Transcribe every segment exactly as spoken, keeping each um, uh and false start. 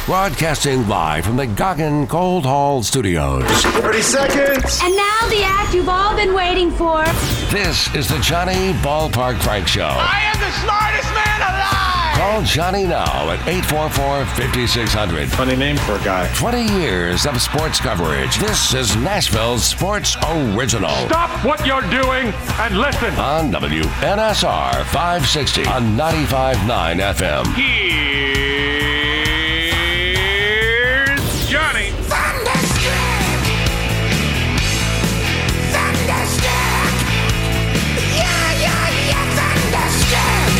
Broadcasting live from the Goggin Cold Hall Studios. thirty seconds. And now the act you've all been waiting for. This is the Johnny Ballpark Frank Show. I am the smartest man alive. Call Johnny now at eight four four, five six zero zero. Funny name for a guy. twenty years of sports coverage. This is Nashville's Sports Original. Stop what you're doing and listen. On W N S R five sixty on ninety-five point nine F M. Here's Johnny. Thunderstruck! Thunderstruck! Yeah, yeah, yeah, thunderstruck!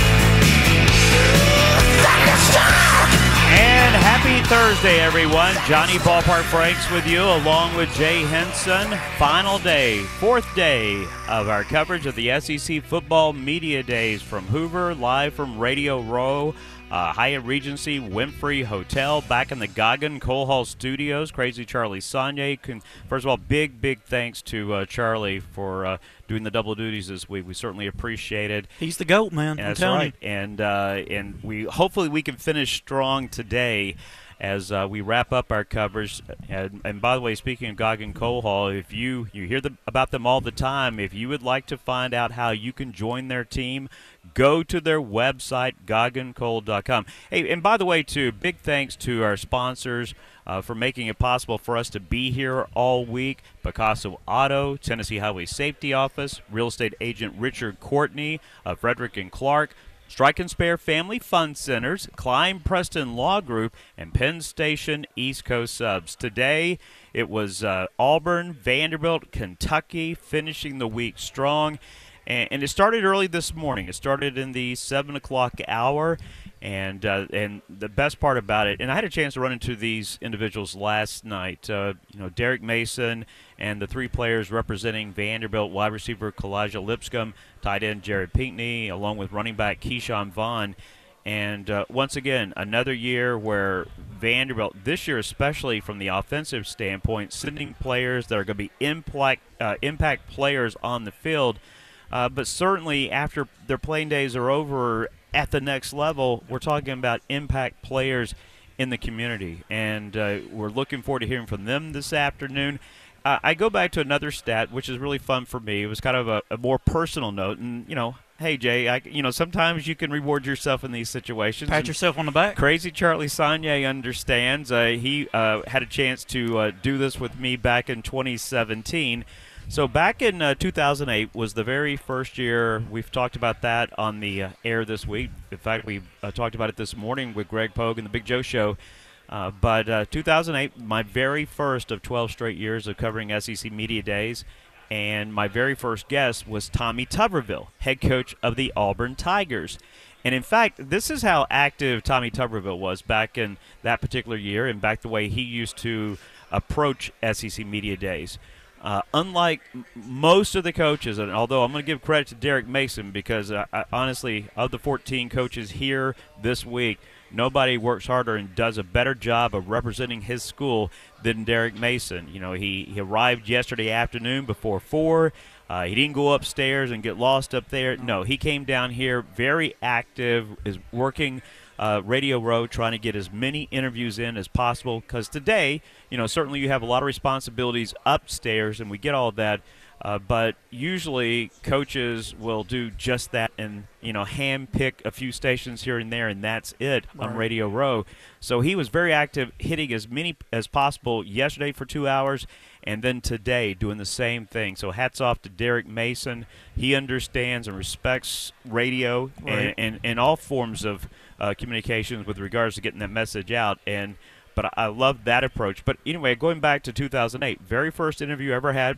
Thunderstruck! And happy Thursday, everyone. Johnny Ballpark Franks with you, along with Jay Henson. Final day, fourth day of our coverage of the S E C Football Media Days from Hoover, live from Radio Row, uh, Hyatt Regency, Winfrey Hotel, back in the Goggin Coal Hall Studios. Crazy Charlie Sagne. Can, first of all, big, big thanks to uh, Charlie for uh, doing the double duties this week. We certainly appreciate it. He's the GOAT, man. And I'm that's telling right. And uh, and we hopefully we can finish strong today as uh, we wrap up our coverage. And, and by the way, speaking of Goggin Coal Hall, if you you hear the, about them all the time, if you would like to find out how you can join their team, go to their website, goggin coal dot com. Hey, and by the way, too, big thanks to our sponsors uh, for making it possible for us to be here all week. Picasso Auto, Tennessee Highway Safety Office, real estate agent Richard Courtney of Frederick and Clark, Strike and Spare Family Fund Centers, Klein Preston Law Group, and Penn Station East Coast Subs. Today, it was uh, Auburn, Vanderbilt, Kentucky, finishing the week strong. And, and it started early this morning. It started in the seven o'clock hour. And uh, and the best part about it, and I had a chance to run into these individuals last night. Uh, you know, Derek Mason and the three players representing Vanderbilt: wide receiver Kalijah Lipscomb, tight end Jared Pinckney, along with running back Keyshawn Vaughn. And uh, once again, another year where Vanderbilt, this year especially from the offensive standpoint, sending players that are going to be impact uh, impact players on the field. Uh, but certainly after their playing days are over at the next level, we're talking about impact players in the community. And uh, we're looking forward to hearing from them this afternoon. Uh, I go back to another stat, which is really fun for me. It was kind of a, a more personal note. And, you know, hey, Jay, I, you know, sometimes you can reward yourself in these situations. Pat yourself on the back. Crazy Charlie Sagne understands. Uh, he uh, had a chance to uh, do this with me back in twenty seventeen. So back in uh, two thousand eight was the very first year. We've talked about that on the uh, air this week. In fact, we uh, talked about it this morning with Greg Pogue and the Big Joe Show. Uh, but uh, two thousand eight, my very first of twelve straight years of covering S E C Media Days, and my very first guest was Tommy Tuberville, head coach of the Auburn Tigers. And in fact, this is how active Tommy Tuberville was back in that particular year, and back the way he used to approach S E C Media Days. Uh, unlike m- most of the coaches, and although I'm going to give credit to Derek Mason because I, I, honestly, of the fourteen coaches here this week, nobody works harder and does a better job of representing his school than Derek Mason. You know, he, he arrived yesterday afternoon before four. Uh, he didn't go upstairs and get lost up there. No, he came down here very active, is working Uh, Radio Row, trying to get as many interviews in as possible, because today, you know, certainly you have a lot of responsibilities upstairs, and we get all of that, uh, but usually coaches will do just that and, you know, hand pick a few stations here and there, and that's it on Right. Radio Row. So he was very active, hitting as many as possible yesterday for two hours, and then today doing the same thing. So hats off to Derek Mason. He understands and respects radio Right. and, and, and all forms of Uh, communications with regards to getting that message out, and but I, I love that approach. But anyway, going back to two thousand eight, very first interview I ever had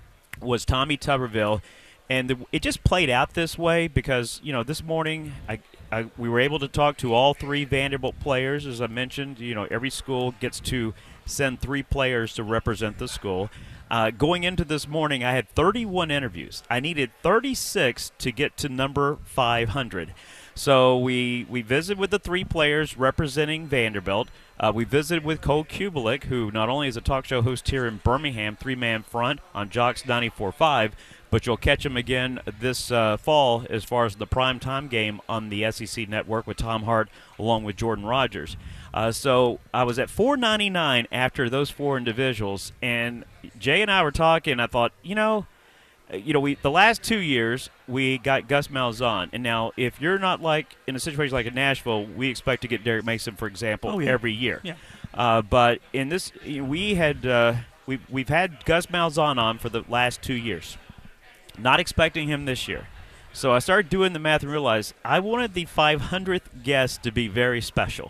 was Tommy Tuberville, and the, it just played out this way because, you know, this morning I, I we were able to talk to all three Vanderbilt players. As I mentioned, you know, every school gets to send three players to represent the school. Uh, going into this morning, I had thirty-one interviews. I needed thirty-six to get to number five hundred. So we, we visited with the three players representing Vanderbilt. Uh, we visited with Cole Kubelik, who not only is a talk show host here in Birmingham, three-man front on Jocks ninety-four point five, but you'll catch him again this uh, fall as far as the primetime game on the S E C Network with Tom Hart along with Jordan Rogers. Uh, so I was at four ninety-nine after those four individuals, and Jay and I were talking. I thought, you know, you know, we the last two years we got Gus Malzahn, and now if you're not like in a situation like in Nashville, we expect to get Derek Mason, for example, oh, yeah. every year. Yeah. Uh, but in this, we had uh, we we've had Gus Malzahn on for the last two years. Not expecting him this year. So I started doing the math and realized I wanted the five hundredth guest to be very special.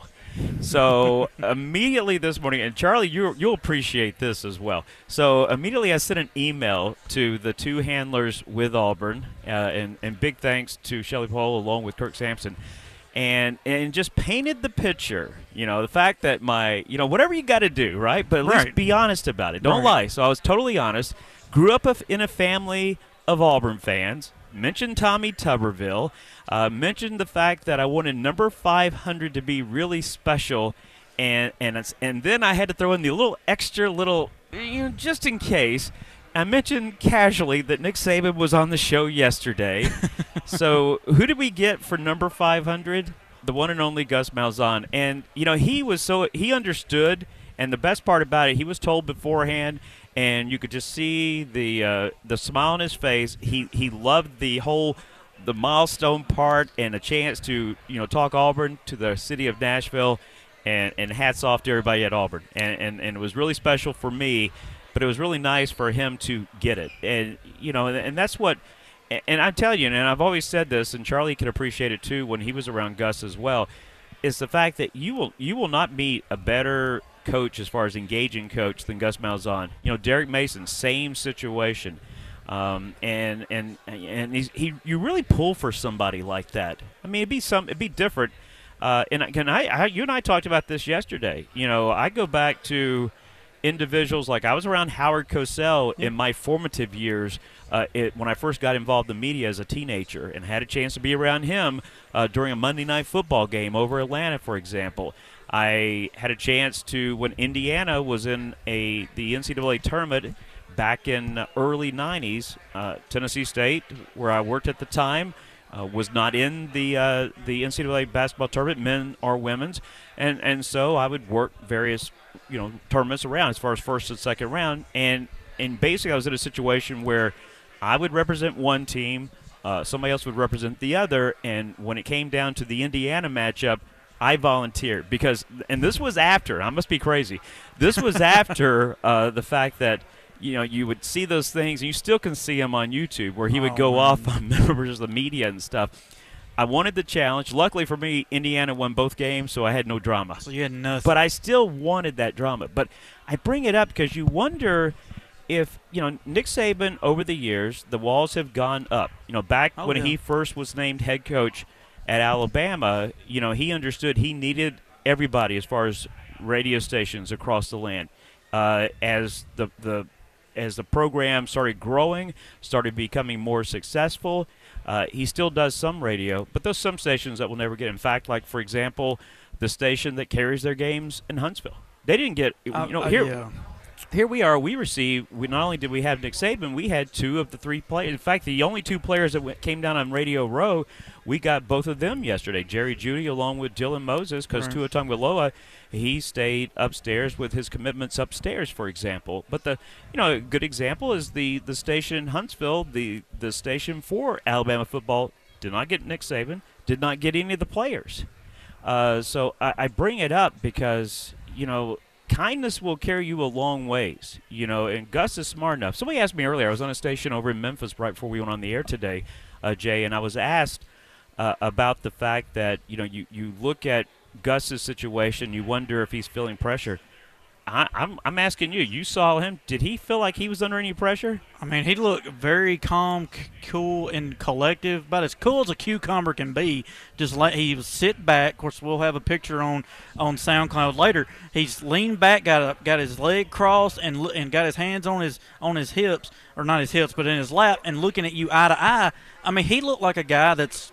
So immediately this morning, and Charlie, you, you'll appreciate this as well. So immediately I sent an email to the two handlers with Auburn, uh, and, and big thanks to Shelley Paul along with Kirk Sampson, and and just painted the picture, you know, the fact that my, you know, whatever you got to do, right? But at least Right. be honest about it. Don't Right. lie. So I was totally honest. Grew up in a family of Auburn fans. Mentioned Tommy Tuberville. Uh, mentioned the fact that I wanted number five hundred to be really special, and and it's, and then I had to throw in the little extra little, you know, just in case. I mentioned casually that Nick Saban was on the show yesterday. So who did we get for number five hundred? The one and only Gus Malzahn. And you know, he was so he understood, and the best part about it, he was told beforehand. And you could just see the uh, the smile on his face. He he loved the whole the milestone part and a chance to you know talk Auburn to the city of Nashville, and, and hats off to everybody at Auburn. And, and and it was really special for me, but it was really nice for him to get it. And you know and, and that's what. And I tell you, and I've always said this, and Charlie can appreciate it too when he was around Gus as well, is the fact that you will you will not meet a better coach as far as engaging coach than Gus Malzahn. You know, Derek Mason, same situation, um, and and and he's, he you really pull for somebody like that. I mean, it'd be some it'd be different. Uh, and can I, I you and I talked about this yesterday. You know, I go back to individuals like I was around Howard Cosell in my formative years uh, it, when I first got involved in media as a teenager, and had a chance to be around him uh, during a Monday night football game over Atlanta, for example. I had a chance to, when Indiana was in a the N C double A tournament back in the early nineties, uh, Tennessee State, where I worked at the time, uh, was not in the uh, the N C double A basketball tournament, men or women's, and and so I would work various you know tournaments around as far as first and second round, and and basically I was in a situation where I would represent one team, uh, somebody else would represent the other, and when it came down to the Indiana matchup, I volunteered because, and this was after, I must be crazy, this was after uh, the fact that, you know, you would see those things, and you still can see them on YouTube, where he would oh, go man. off on members of the media and stuff. I wanted the challenge. Luckily for me, Indiana won both games, so I had no drama. So you had nothing. But I still wanted that drama. But I bring it up because you wonder if, you know, Nick Saban, over the years, the walls have gone up. You know, back Oh, when yeah. he first was named head coach at Alabama, you know, he understood he needed everybody as far as radio stations across the land. Uh, as the the as the program started growing, started becoming more successful, uh, he still does some radio, but there's some stations that will never get. In fact, like for example, the station that carries their games in Huntsville, they didn't get. You Uh, know, uh, here. yeah. Here we are. We received. We not only did we have Nick Saban, we had two of the three players. In fact, the only two players that went, came down on Radio Row, we got both of them yesterday. Jerry Jeudy along with Dylan Moses, because Right. Tua Tagovailoa, he stayed upstairs with his commitments upstairs, for example. But the, you know, a good example is the the station in Huntsville, the the station for Alabama football, did not get Nick Saban, did not get any of the players. Uh, so I, I bring it up because, you know, kindness will carry you a long ways, you know, and Gus is smart enough. Somebody asked me earlier, I was on a station over in Memphis right before we went on the air today, uh, Jay, and I was asked uh, about the fact that, you know, you, you look at Gus's situation, you wonder if he's feeling pressure. I, I'm I'm asking you, you saw him. Did he feel like he was under any pressure? I mean, he looked very calm, c- cool, and collective, about as cool as a cucumber can be. Just like he was sit back. Of course, we'll have a picture on, on SoundCloud later. He's leaned back, got a, got his leg crossed, and lo- and got his hands on his on his hips, or not his hips, but in his lap, and looking at you eye to eye. I mean, he looked like a guy that's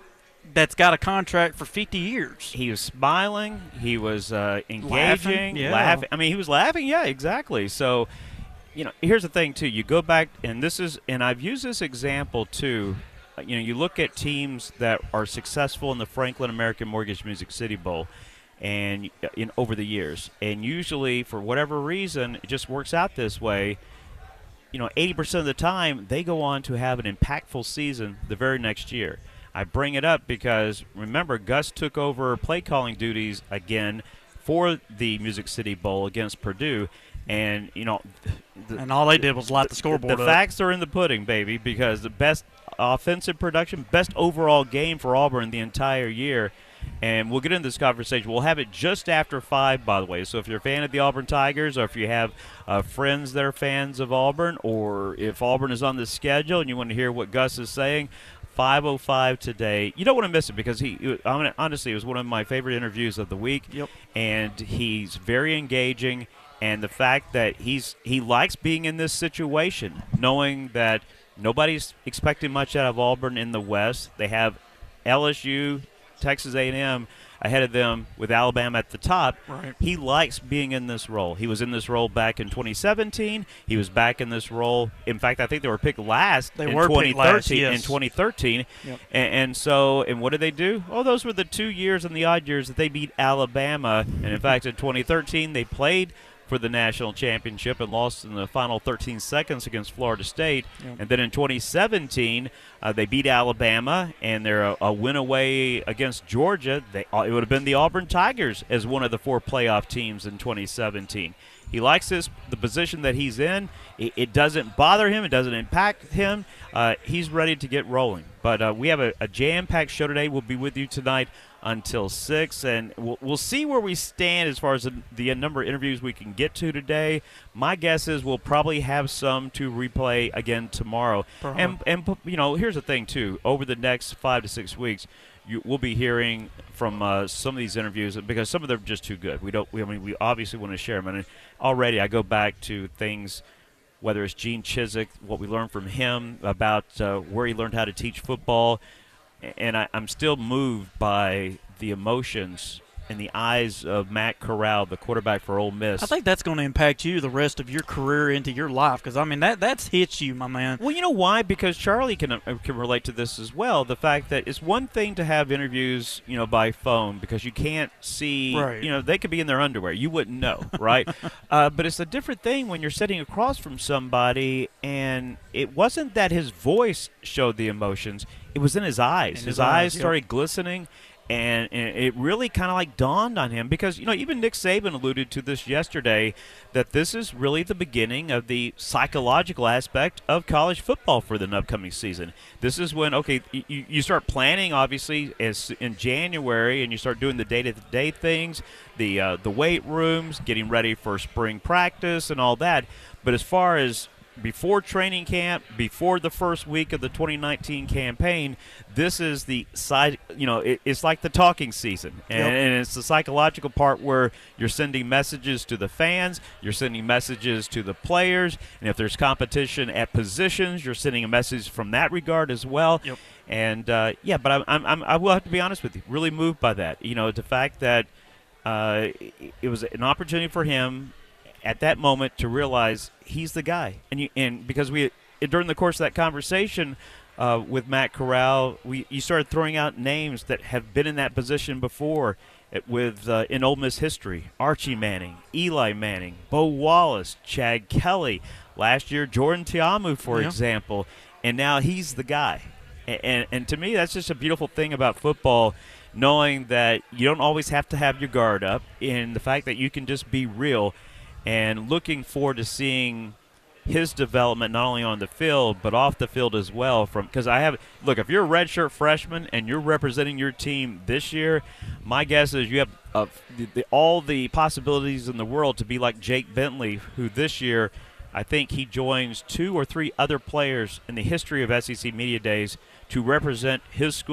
that's got a contract for fifty years. He was smiling. He was uh, engaging, Laughing, yeah. laughing. I mean, he was laughing. Yeah, exactly. So, you know, here's the thing too. You go back, and this is, and I've used this example too. You know, you look at teams that are successful in the Franklin American Mortgage Music City Bowl, and in over the years, and usually for whatever reason, it just works out this way. You know, eighty percent of the time, they go on to have an impactful season the very next year. I bring it up because, remember, Gus took over play calling duties again for the Music City Bowl against Purdue. And, you know, the, and all they did was light the scoreboard The up. facts are in the pudding, baby, because the best offensive production, best overall game for Auburn the entire year. And we'll get into this conversation. We'll have it just after five, by the way. So if you're a fan of the Auburn Tigers, or if you have uh, friends that are fans of Auburn, or if Auburn is on the schedule and you want to hear what Gus is saying, five oh five today. You don't want to miss it because he, I mean, honestly, it was one of my favorite interviews of the week. Yep. And he's very engaging. And the fact that he's he likes being in this situation, knowing that nobody's expecting much out of Auburn in the West. They have L S U, Texas A and M ahead of them with Alabama at the top. Right. He likes being in this role. He was in this role back in twenty seventeen. He was back in this role. In fact, I think they were picked last they in were twenty thirteen. Picked last, yes. In twenty thirteen. Yep. And, and so, and what did they do? Oh, those were the two years and the odd years that they beat Alabama. And in fact, in twenty thirteen, they played for the national championship and lost in the final thirteen seconds against Florida State. Yep. And then in twenty seventeen, uh, they beat Alabama, and they're a, a win away against Georgia. They, uh, it would have been the Auburn Tigers as one of the four playoff teams in twenty seventeen. He likes this, the position that he's in. It, it doesn't bother him. It doesn't impact him. Uh, he's ready to get rolling. But uh, we have a, a jam-packed show today. We'll be with you tonight until six, and we'll, we'll see where we stand as far as the, the number of interviews we can get to today. My guess is we'll probably have some to replay again tomorrow. Uh-huh. And, and, you know, here's the thing, too. Over the next five to six weeks, you, we'll be hearing from uh, some of these interviews because some of them are just too good. We don't. We, I mean, we obviously want to share them. And already I go back to things, whether it's Gene Chizik, what we learned from him about uh, where he learned how to teach football, and I, I'm still moved by the emotions in the eyes of Matt Corral, the quarterback for Ole Miss. I think that's going to impact you the rest of your career into your life because, I mean, that that's hits you, my man. Well, you know why? Because Charlie can uh, can relate to this as well. The fact that it's one thing to have interviews, you know, by phone because you can't see, right. you know, they could be in their underwear. You wouldn't know, right? uh, but it's a different thing when you're sitting across from somebody and it wasn't that his voice showed the emotions. It was in his eyes. In his, his eyes, eyes, yep. started glistening. And, and it really kind of like dawned on him because, you know, even Nick Saban alluded to this yesterday that this is really the beginning of the psychological aspect of college football for the upcoming season. This is when, okay, you, you start planning, obviously, as in January, and you start doing the day-to-day things, the uh, the weight rooms, getting ready for spring practice and all that. But as far as before training camp, before the first week of the twenty nineteen campaign, this is the side, you know, it, it's like the talking season. And, yep. and it's the psychological part where you're sending messages to the fans, you're sending messages to the players, and if there's competition at positions, you're sending a message from that regard as well. Yep. And, uh, yeah, but I'm, I'm, I'm, I will have to be honest with you, really moved by that. You know, the fact that uh, it was an opportunity for him at that moment to realize he's the guy. And you, and because we during the course of that conversation uh, with Matt Corral, we you started throwing out names that have been in that position before with uh, in Ole Miss history. Archie Manning, Eli Manning, Bo Wallace, Chad Kelly, last year Jordan Tiamu, for yeah. example. And now he's the guy. And, and and to me, that's just a beautiful thing about football, knowing that you don't always have to have your guard up, and the fact that you can just be real. And looking forward to seeing his development not only on the field but off the field as well. From because I have look, if you're a redshirt freshman and you're representing your team this year, my guess is you have uh, the, the, all the possibilities in the world to be like Jake Bentley, who this year I think he joins two or three other players in the history of S E C Media Days to represent his school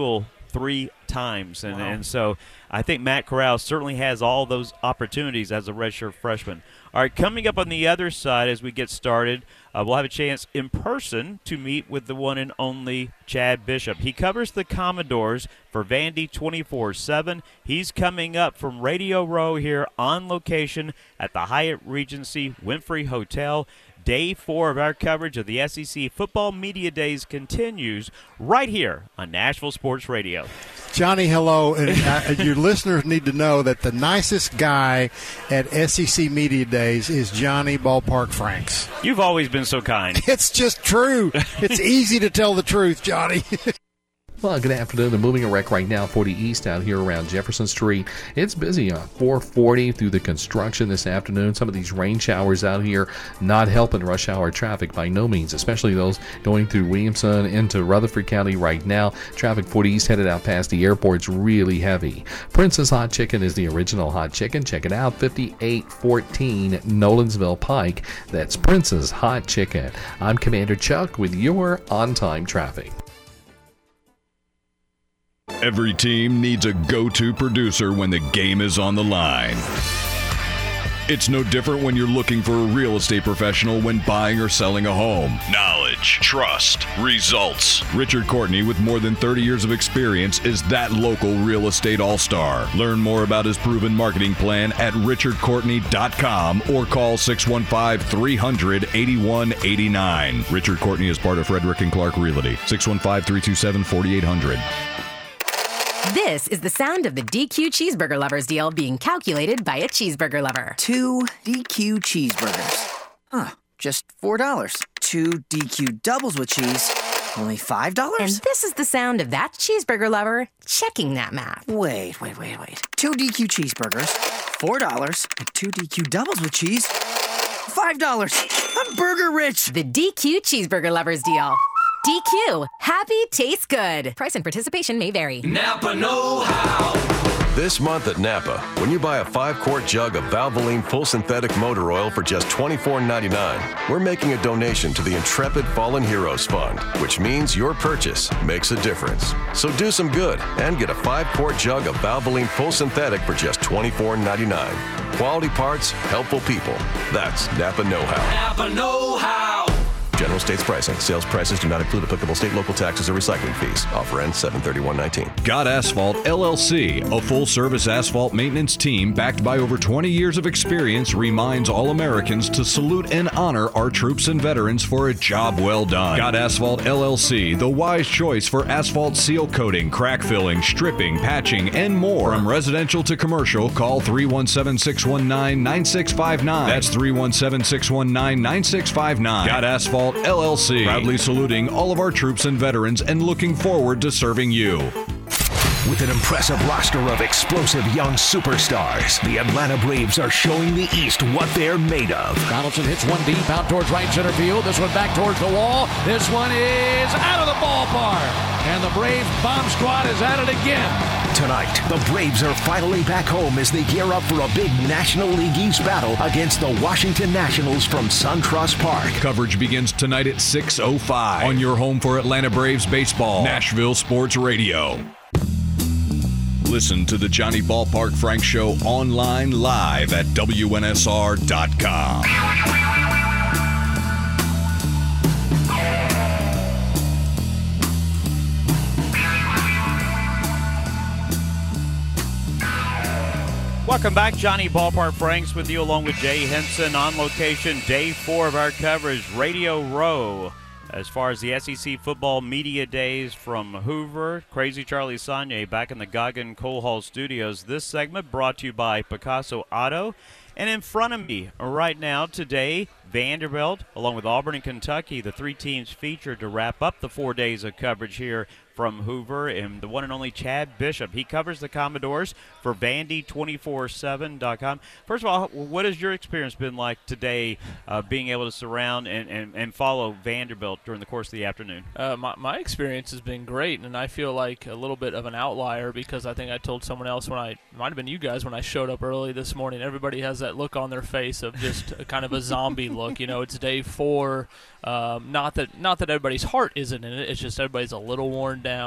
three times. And, Wow. and so I think Matt Corral certainly has all those opportunities as a redshirt freshman. All right, coming up on the other side as we get started, uh, we'll have a chance in person to meet with the one and only Chad Bishop. He covers the Commodores for Vandy twenty-four seven. He's coming up from Radio Row here on location at the Hyatt Regency Winfrey Hotel. Day four of our coverage of the S E C Football Media Days continues right here on Nashville Sports Radio. Johnny, hello. And uh, your listeners need to know that the nicest guy at S E C Media Days is Johnny Ballpark Franks. You've always been so kind. It's just true. It's easy to tell the truth, Johnny. Well, good afternoon. They're moving a wreck right now, forty East out here around Jefferson Street. It's busy on four forty through the construction this afternoon. Some of these rain showers out here not helping rush hour traffic by no means, especially those going through Williamson into Rutherford County right now. Traffic forty East headed out past the airport's really heavy. Prince's Hot Chicken is the original hot chicken. Check it out, fifty-eight fourteen Nolensville Pike. That's Prince's Hot Chicken. I'm Commander Chuck with your on-time traffic. Every team needs a go-to producer when the game is on the line. It's no different when you're looking for a real estate professional when buying or selling a home. Knowledge, trust, results. Richard Courtney, with more than thirty years of experience, is that local real estate all-star. Learn more about his proven marketing plan at richard courtney dot com or call six one five, three hundred, eighty-one eighty-nine. Richard Courtney is part of Frederick and Clark Realty. six one five, three two seven, four eight zero zero. This is the sound of the D Q Cheeseburger Lovers deal being calculated by a cheeseburger lover. Two D Q cheeseburgers. Huh, just four dollars. Two D Q doubles with cheese, only five dollars? And this is the sound of that cheeseburger lover checking that math. Wait, wait, wait, wait. Two D Q cheeseburgers, four dollars, and two D Q doubles with cheese, five dollars. I'm burger rich. The D Q Cheeseburger Lovers deal. D Q. Happy tastes good. Price and participation may vary. Napa know-how. This month at Napa, when you buy a five-quart jug of Valvoline Full Synthetic Motor Oil for just twenty-four ninety-nine, we're making a donation to the Intrepid Fallen Heroes Fund, which means your purchase makes a difference. So do some good and get a five-quart jug of Valvoline Full Synthetic for just twenty-four ninety-nine. Quality parts, helpful people. That's Napa know-how. Napa know-how. General states pricing. Sales prices do not include applicable state, local taxes, or recycling fees. Offer ends seven thirty-one nineteen. God Asphalt L L C, a full-service asphalt maintenance team backed by over twenty years of experience, reminds all Americans to salute and honor our troops and veterans for a job well done. God Asphalt L L C, the wise choice for asphalt seal coating, crack filling, stripping, patching, and more. From residential to commercial, call three one seven, six one nine, nine six five nine. That's three one seven, six one nine, nine six five nine. God Asphalt L L C, proudly saluting all of our troops and veterans and looking forward to serving you. With an impressive roster of explosive young superstars, the Atlanta Braves are showing the East what they're made of. Donaldson hits one deep out towards right center field. This one back towards the wall. This one is out of the ballpark. And the Braves bomb squad is at it again. Tonight, the Braves are finally back home as they gear up for a big National League East battle against the Washington Nationals from SunTrust Park. Coverage begins tonight at six oh five on your home for Atlanta Braves baseball, Nashville Sports Radio. Listen to the Johnny Ballpark Frank Show online live at W N S R dot com. Welcome back. Johnny Ballpark Franks with you along with Jay Henson on location. Day four of our coverage, Radio Row. As far as the S E C Football Media Days from Hoover, Crazy Charlie Sagne back in the Goggin Coal Hall Studios. This segment brought to you by Picasso Auto. And in front of me right now today, Vanderbilt, along with Auburn and Kentucky, the three teams featured to wrap up the four days of coverage here from Hoover, and the one and only Chad Bishop. He covers the Commodores for Vandy two four seven dot com. First of all, what has your experience been like today, uh, being able to surround and, and, and follow Vanderbilt during the course of the afternoon? Uh, my, my experience has been great, and I feel like a little bit of an outlier because I think I told someone else when I, it might have been you guys, when I showed up early this morning, everybody has that look on their face of just a, kind of a zombie look. You know, it's day four. Um, not that not that everybody's heart isn't in it. It's just everybody's a little worn down.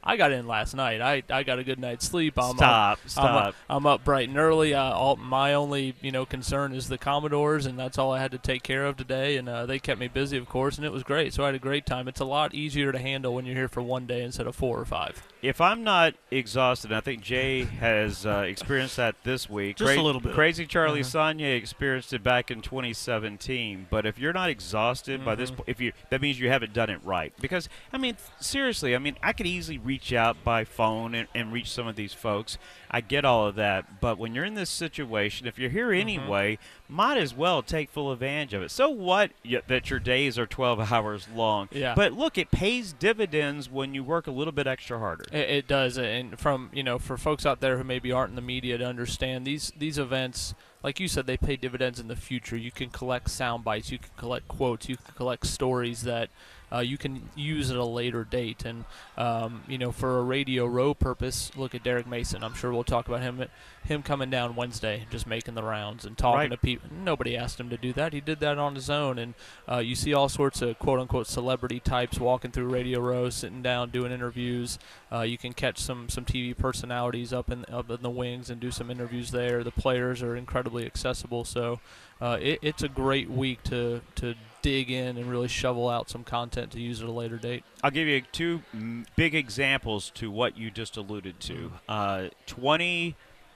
I got in last night. I, I got a good night's sleep. I'm Stop, up, stop. I'm up, I'm up bright and early. Uh, all, my only you know concern is the Commodores, and that's all I had to take care of today. And uh, they kept me busy, of course, and it was great. So I had a great time. It's a lot easier to handle when you're here for one day instead of four or five. If I'm not exhausted, I think Jay has uh, experienced that this week. Just Cra- a little bit. Crazy Charlie Uh-huh. Sonia experienced it back in twenty seventeen. But if you're not exhausted by this, Mhm. po- if you that means you haven't done it right. Because I mean, seriously, I mean, I could easily reach out by phone and, and reach some of these folks. I get all of that, but when you're in this situation, if you're here anyway, might as well take full advantage of it. So what y- that your days are twelve hours long? Yeah. But look, it pays dividends when you work a little bit extra harder. It, it does, and from you know, for folks out there who maybe aren't in the media to understand these these events, like you said, they pay dividends in the future. You can collect sound bites, you can collect quotes, you can collect stories that uh, you can use at a later date. And um, you know, for a Radio Row purpose, look at Derek Mason. I'm sure we'll talk about him. Him coming down Wednesday, just making the rounds and talking Right. to people. Nobody asked him to do that. He did that on his own. And uh, you see all sorts of quote-unquote celebrity types walking through Radio Row, sitting down, doing interviews. Uh, you can catch some some T V personalities up in up in the wings and do some interviews there. The players are incredibly accessible, so uh, it, it's a great week to to dig in and really shovel out some content to use at a later date. I'll give you two mm, big examples to what you just alluded to. Uh, twenty,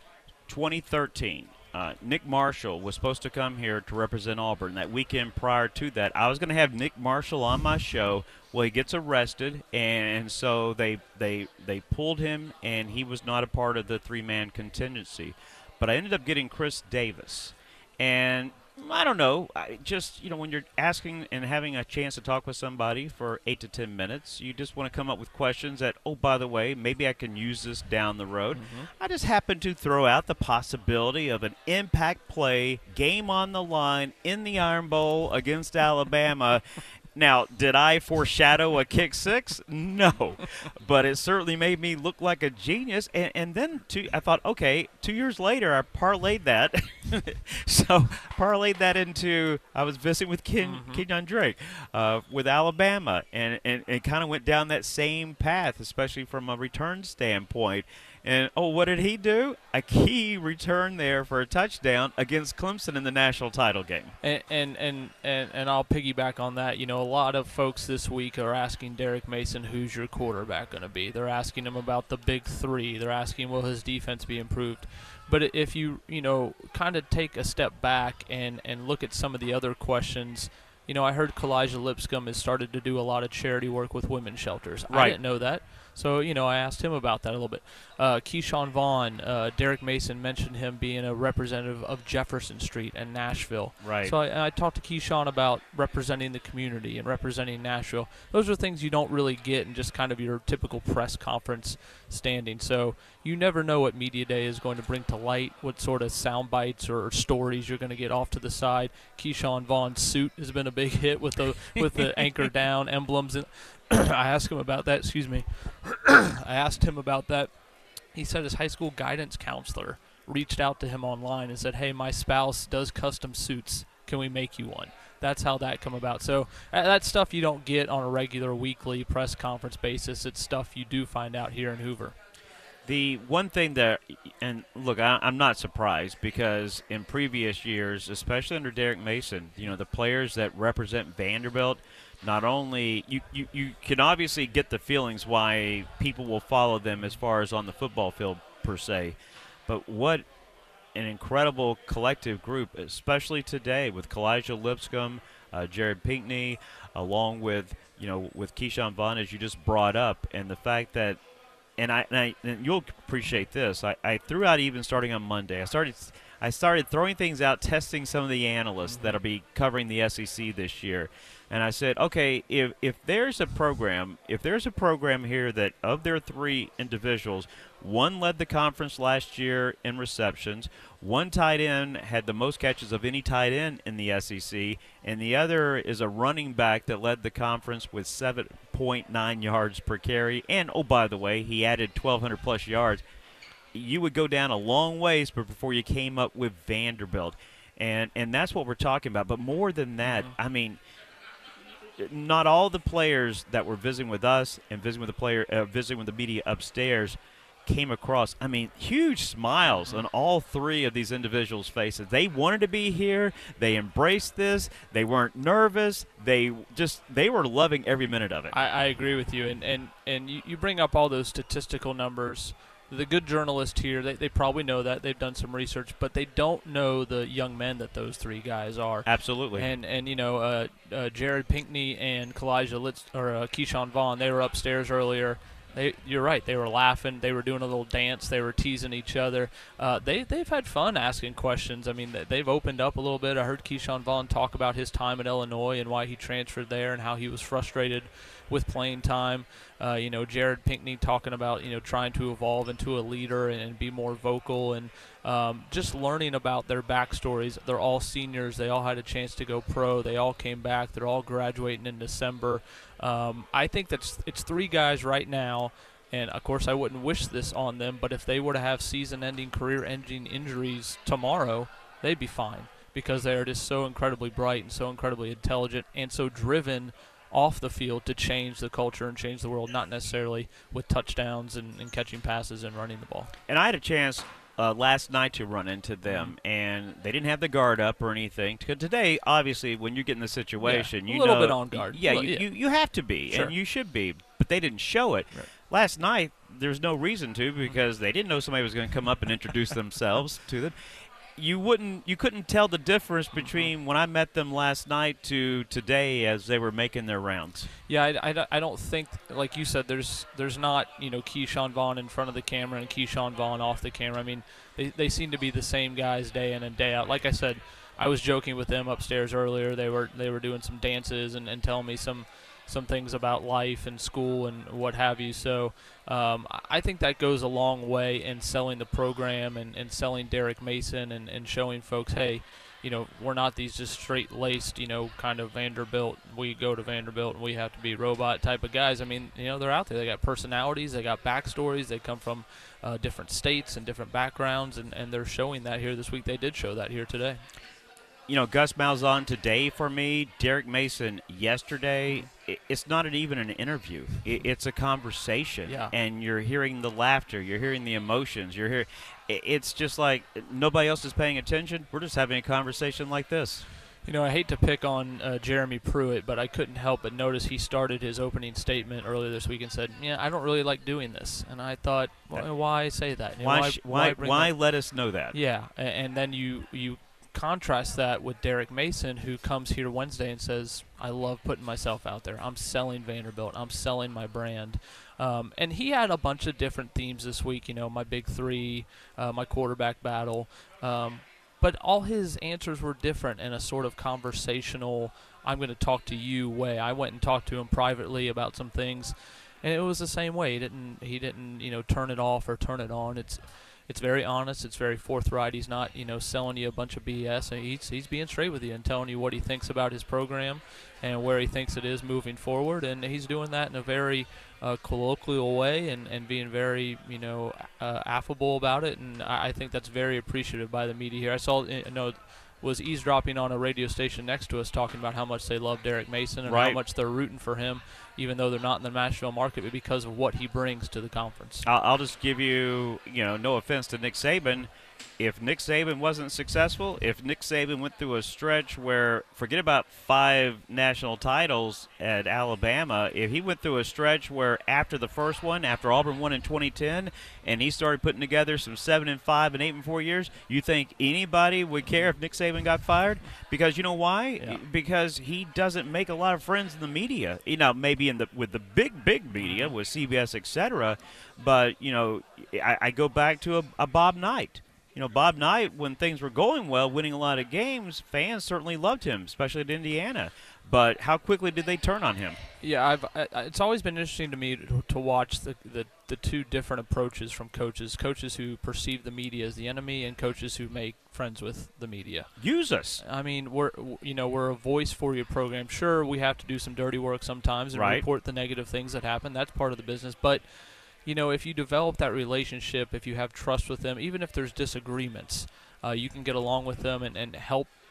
twenty thirteen, uh, Nick Marshall was supposed to come here to represent Auburn. That weekend prior to that, I was going to have Nick Marshall on my show. Well, he gets arrested, and so they they they pulled him, and he was not a part of the three-man contingency. But I ended up getting Chris Davis, and I don't know. I just, you know, when you're asking and having a chance to talk with somebody for eight to ten minutes, you just want to come up with questions that, oh, by the way, maybe I can use this down the road. Mm-hmm. I just happened to throw out the possibility of an impact play, game on the line in the Iron Bowl against Alabama. Now, did I foreshadow a kick six? No. But it certainly made me look like a genius. And, and then two, I thought, okay, two years later, I parlayed that. so parlayed that into, I was visiting with Ken, mm-hmm. Kenyon Drake uh, with Alabama. And, and, and kind of went down that same path, especially from a return standpoint. And, oh, what did he do? A key return there for a touchdown against Clemson in the national title game. And and, and, and and I'll piggyback on that. You know, a lot of folks this week are asking Derek Mason, who's your quarterback going to be? They're asking him about the big three. They're asking, will his defense be improved? But if you, you know, kind of take a step back and, and look at some of the other questions, you know, I heard Kalijah Lipscomb has started to do a lot of charity work with women's shelters. Right. I didn't know that. So, you know, I asked him about that a little bit. Uh, Keyshawn Vaughn, uh, Derek Mason mentioned him being a representative of Jefferson Street and Nashville. Right. So I, I talked to Keyshawn about representing the community and representing Nashville. Those are things you don't really get in just kind of your typical press conference standing. So you never know what Media Day is going to bring to light, what sort of sound bites or stories you're going to get off to the side. Keyshawn Vaughn's suit has been a big hit with the with the anchor down emblems. And I asked him about that. Excuse me. I asked him about that. He said his high school guidance counselor reached out to him online and said, hey, my spouse does custom suits. Can we make you one? That's how that come about. So uh, that's stuff you don't get on a regular weekly press conference basis. It's stuff you do find out here in Hoover. The one thing that, and look, I, I'm not surprised because in previous years, especially under Derek Mason, you know, the players that represent Vanderbilt, not only, you, you, you can obviously get the feelings why people will follow them as far as on the football field per se, but what an incredible collective group, especially today with Kalijah Lipscomb, uh, Jared Pinkney, along with, you know, with Keyshawn Vaughn, as you just brought up, and the fact that, and I, and, I, and you'll appreciate this, I, I threw out even starting on Monday, I started I started throwing things out, testing some of the analysts that will be covering the S E C this year. And I said, okay, if if there's a program, if there's a program here that of their three individuals, one led the conference last year in receptions, one tight end had the most catches of any tight end in the S E C, and the other is a running back that led the conference with seven point nine yards per carry. And, oh, by the way, he added twelve hundred plus yards. You would go down a long ways before you came up with Vanderbilt. And and that's what we're talking about. But more than that, mm-hmm. I mean, not all the players that were visiting with us and visiting with the player, uh, visiting with the media upstairs came across, I mean, huge smiles on all three of these individuals' faces. They wanted to be here. They embraced this. They weren't nervous. They just, they were loving every minute of it. I, I agree with you. And, and, and you, you bring up all those statistical numbers. The good journalists here, they, they probably know that. They've done some research, but they don't know the young men that those three guys are. Absolutely. And, and you know, uh, uh, Jared Pinkney and Kalijah Litz, or uh, Keyshawn Vaughn, they were upstairs earlier. They, you're right. They were laughing. They were doing a little dance. They were teasing each other. Uh, they, they've had fun asking questions. I mean, they've opened up a little bit. I heard Keyshawn Vaughn talk about his time at Illinois and why he transferred there and how he was frustrated with playing time. Uh, you know, Jared Pinkney talking about, you know, trying to evolve into a leader and, and be more vocal and um, just learning about their backstories. They're all seniors. They all had a chance to go pro. They all came back. They're all graduating in December. Um, I think that's it's three guys right now, and of course I wouldn't wish this on them, but if they were to have season-ending, career-ending injuries tomorrow, they'd be fine because they are just so incredibly bright and so incredibly intelligent and so driven off the field to change the culture and change the world, not necessarily with touchdowns and, and catching passes and running the ball. And I had a chance uh, last night to run into them, mm-hmm. and they didn't have the guard up or anything. Today, obviously, when you get in the situation, yeah, you a little know, bit on guard. Yeah, well, you, yeah. You, you have to be, sure. and you should be, but they didn't show it. Right. Last night, there's no reason to because they didn't know somebody was going to come up and introduce themselves to them. You wouldn't, you couldn't tell the difference between when I met them last night to today as they were making their rounds. Yeah, I, I, I don't think, like you said, there's there's not, you know, Keyshawn Vaughn in front of the camera and Keyshawn Vaughn off the camera. I mean, they, they seem to be the same guys day in and day out. Like I said, I was joking with them upstairs earlier. They were they were doing some dances and, and telling me some some things about life and school and what have you. So um, I think that goes a long way in selling the program and, and selling Derek Mason and, and showing folks, hey, you know, we're not these just straight-laced, you know, kind of Vanderbilt. We go to Vanderbilt and we have to be robot type of guys. I mean, you know, they're out there. They got personalities. They got backstories. They come from uh, different states and different backgrounds, and, and they're showing that here this week. They did show that here today. You know, Gus Malzahn today for me, Derek Mason yesterday, it's not an, even an interview. It's a conversation. Yeah. And you're hearing the laughter. You're hearing the emotions. You're hearing. It's just like nobody else is paying attention. We're just having a conversation like this. You know, I hate to pick on uh, Jeremy Pruitt, but I couldn't help but notice he started his opening statement earlier this week and said, yeah, I don't really like doing this. And I thought, well, why say that? You know, why, why, why, why, why let us know that? Yeah, and, and then you you – contrast that with Derek Mason, who comes here Wednesday and says, I love putting myself out there. I'm selling Vanderbilt. I'm selling my brand. Um, and he had a bunch of different themes this week, you know, my big three, uh, my quarterback battle. Um, but all his answers were different in a sort of conversational, I'm going to talk to you way. I went and talked to him privately about some things, and it was the same way. He didn't, he didn't, you know, turn it off or turn it on. It's It's very honest. It's very forthright. He's not, you know, selling you a bunch of B S. He's he's being straight with you and telling you what he thinks about his program and where he thinks it is moving forward. And he's doing that in a very uh, colloquial way and, and being very, you know, uh, affable about it. And I, I think that's very appreciative by the media here. I saw, you know, was eavesdropping on a radio station next to us talking about how much they love Derek Mason and right. how much they're rooting for him, even though they're not in the Nashville market, but because of what he brings to the conference. I'll, I'll just give you, you know, no offense to Nick Saban. If Nick Saban wasn't successful, if Nick Saban went through a stretch where, forget about five national titles at Alabama, if he went through a stretch where after the first one, after Auburn won in twenty ten, and he started putting together some seven and five and eight and four years, you think anybody would care if Nick Saban got fired? Because you know why? Yeah. Because he doesn't make a lot of friends in the media. You know, maybe in the with the big, big media, with C B S, et cetera. But, you know, I, I go back to a, a Bob Knight. You know, Bob Knight, when things were going well, winning a lot of games, fans certainly loved him, especially at Indiana. But how quickly did they turn on him? Yeah, I've, I, it's always been interesting to me to, to watch the, the the two different approaches from coaches. Coaches who perceive the media as the enemy and coaches who make friends with the media. Use us. I mean, we're you know we're a voice for your program. Sure, we have to do some dirty work sometimes and right. report the negative things that happen. That's part of the business. But you know, if you develop that relationship, if you have trust with them, even if there's disagreements, uh, you can get along with them and, and help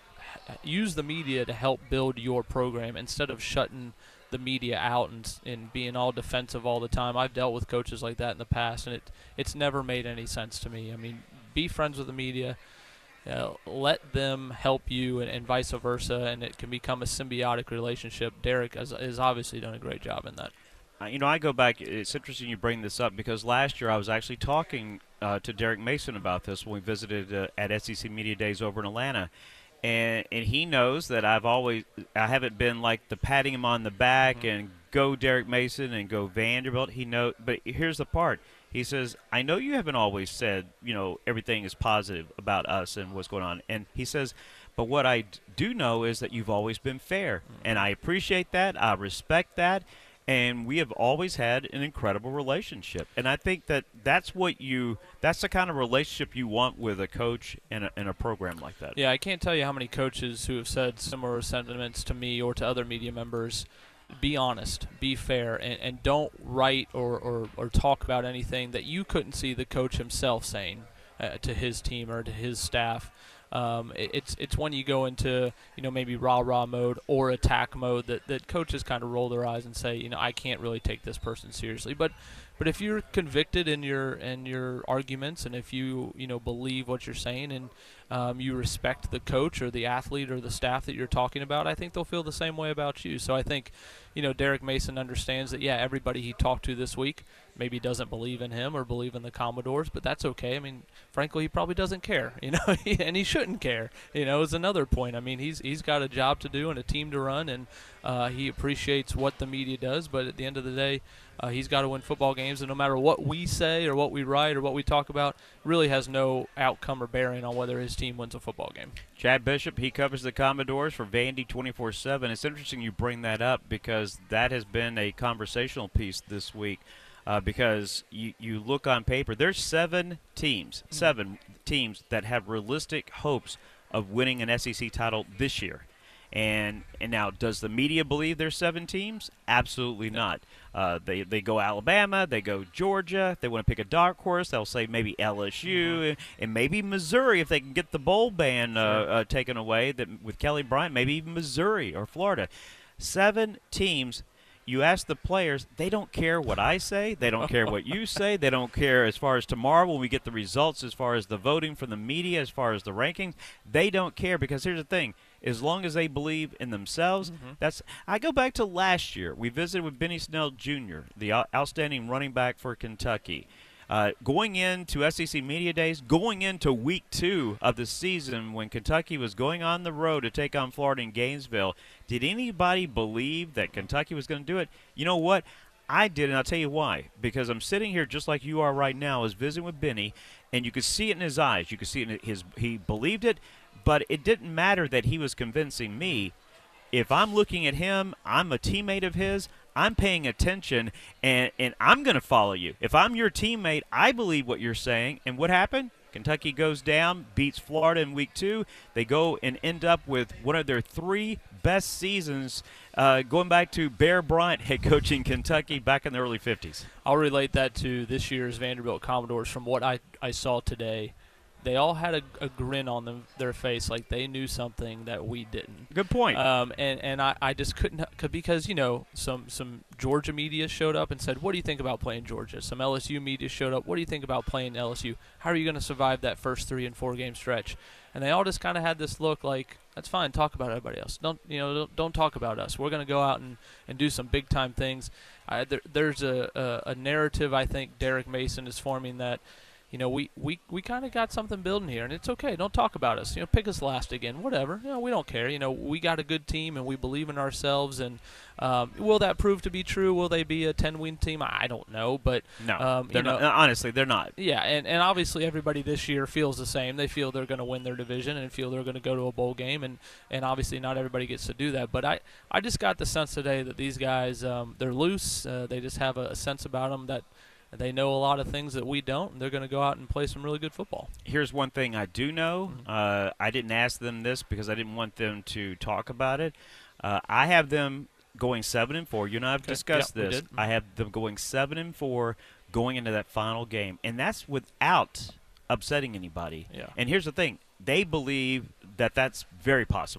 use the media to help build your program instead of shutting the media out and and being all defensive all the time. I've dealt with coaches like that in the past, and it it's never made any sense to me. I mean, be friends with the media, uh, let them help you, and, and vice versa, and it can become a symbiotic relationship. Derek has, has obviously done a great job in that. Uh, you know, I go back. It's interesting you bring this up because last year I was actually talking uh, to Derek Mason about this when we visited uh, at S E C Media Days over in Atlanta. And and he knows that I've always I haven't been like the patting him on the back mm-hmm. and go Derek Mason and go Vanderbilt. He know, but here's the part. He says, I know you haven't always said, you know, everything is positive about us and what's going on. And he says, but what I do know is that you've always been fair, mm-hmm. and I appreciate that. I respect that. And we have always had an incredible relationship. And I think that that's what you – that's the kind of relationship you want with a coach in a, in a program like that. Yeah, I can't tell you how many coaches who have said similar sentiments to me or to other media members. Be honest, be fair, and, and don't write or, or, or talk about anything that you couldn't see the coach himself saying uh, to his team or to his staff. Um, it, it's it's when you go into, you know, maybe rah-rah mode or attack mode that, that coaches kind of roll their eyes and say, you know, I can't really take this person seriously. But but if you're convicted in your in your arguments, and if you, you know, believe what you're saying, and um, you respect the coach or the athlete or the staff that you're talking about, I think they'll feel the same way about you. So I think, you know, Derek Mason understands that, yeah, everybody he talked to this week maybe doesn't believe in him or believe in the Commodores, but that's okay. I mean, frankly, he probably doesn't care, you know, and he shouldn't care, you know, is another point. I mean, he's he's got a job to do and a team to run, and uh, he appreciates what the media does, but at the end of the day, uh, he's got to win football games, and no matter what we say or what we write or what we talk about, really has no outcome or bearing on whether his team wins a football game. Chad Bishop, he covers the Commodores for Vandy twenty-four seven. It's interesting you bring that up because that has been a conversational piece this week. Uh, because you, you look on paper, there's seven teams, seven teams that have realistic hopes of winning an S E C title this year. And and now, does the media believe there's seven teams? Absolutely not. Uh, they they go Alabama, they go Georgia. If they want to pick a dark horse, they'll say maybe L S U mm-hmm. and, and maybe Missouri if they can get the bowl ban uh, sure. uh, taken away. That with Kelly Bryant, maybe even Missouri or Florida. Seven teams. You ask the players, they don't care what I say. They don't care what you say. They don't care as far as tomorrow when we get the results, as far as the voting from the media, as far as the rankings. They don't care because here's the thing. As long as they believe in themselves, mm-hmm. that's. I go back to last year. We visited with Benny Snell Junior, the outstanding running back for Kentucky. Uh, going into S E C Media Days, going into week two of the season when Kentucky was going on the road to take on Florida in Gainesville, did anybody believe that Kentucky was going to do it? You know what? I did, and I'll tell you why. Because I'm sitting here just like you are right now, is visiting with Benny, and you could see it in his eyes. You could see it in his – he believed it, but it didn't matter that he was convincing me. If I'm looking at him, I'm a teammate of his, I'm paying attention, and, and I'm going to follow you. If I'm your teammate, I believe what you're saying. And what happened? Kentucky goes down, beats Florida in week two. They go and end up with one of their three best seasons, uh, going back to Bear Bryant head coaching Kentucky back in the early fifties. I'll relate that to this year's Vanderbilt Commodores from what I, I saw today. They all had a, a grin on them, their face, like they knew something that we didn't. Good point. Um, and and I, I just couldn't – because, you know, some, some Georgia media showed up and said, what do you think about playing Georgia? Some L S U media showed up. What do you think about playing L S U? How are you going to survive that first three- and four-game stretch? And they all just kind of had this look like, that's fine, talk about everybody else. Don't you know? Don't, don't talk about us. We're going to go out and, and do some big-time things. I, there, there's a, a, a narrative I think Derek Mason is forming that – you know, we, we, we kind of got something building here, and it's okay. Don't talk about us. You know, pick us last again, whatever. You know, we don't care. You know, we got a good team, and we believe in ourselves. And um, will that prove to be true? Will they be a ten-win team? I don't know, but no, um, they're you know, not. Honestly, they're not. Yeah, and, and obviously everybody this year feels the same. They feel they're going to win their division and feel they're going to go to a bowl game, and, and obviously not everybody gets to do that. But I, I just got the sense today that these guys, um, they're loose. Uh, they just have a, a sense about them that they know a lot of things that we don't, and they're going to go out and play some really good football. Here's one thing I do know. Mm-hmm. Uh, I didn't ask them this because I didn't want them to talk about it. Uh, I have them going seven and four. You and I have okay. discussed yep, this. Mm-hmm. I have them going seven and four going into that final game, and that's without upsetting anybody. Yeah. And here's the thing: they believe that that's very possible.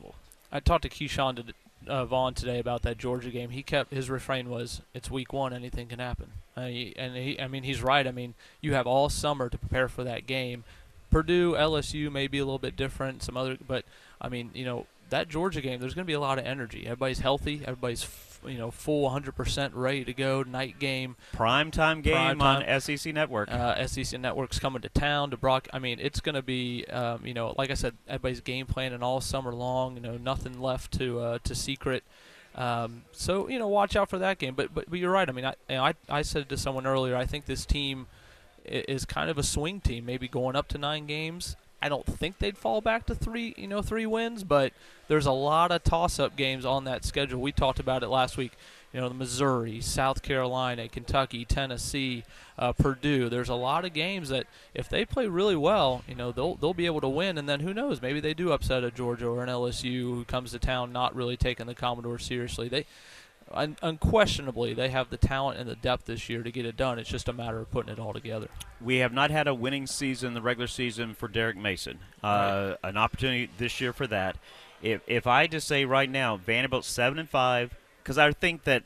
I talked to Keyshawn to, uh, Vaughn today about that Georgia game. He kept his refrain was, "It's week one, anything can happen." Uh, he, and he, I mean, he's right. I mean, you have all summer to prepare for that game. Purdue, L S U may be a little bit different. Some other, but I mean, you know, that Georgia game, there's going to be a lot of energy. Everybody's healthy. Everybody's f- you know full one hundred percent ready to go. Night game, prime time game prime on time. S E C Network. Uh, S E C Network's coming to town to Brock. I mean, it's going to be um, you know like I said, everybody's game planning all summer long. You know, nothing left to uh, to secret. Um, so you know, watch out for that game. But but, but you're right. I mean, I, you know, I I said to someone earlier, I think this team is kind of a swing team, maybe going up to nine games. I don't think they'd fall back to three, you know, three wins, but there's a lot of toss-up games on that schedule. We talked about it last week. You know, the Missouri, South Carolina, Kentucky, Tennessee, uh, Purdue. There's a lot of games that if they play really well, you know, they'll they'll be able to win. And then who knows? Maybe they do upset a Georgia or an L S U who comes to town not really taking the Commodores seriously. They un- unquestionably they have the talent and the depth this year to get it done. It's just a matter of putting it all together. We have not had a winning season, the regular season, for Derek Mason. Uh, right. An opportunity this year for that. If if I just say right now, Vanderbilt seven and five, because I think that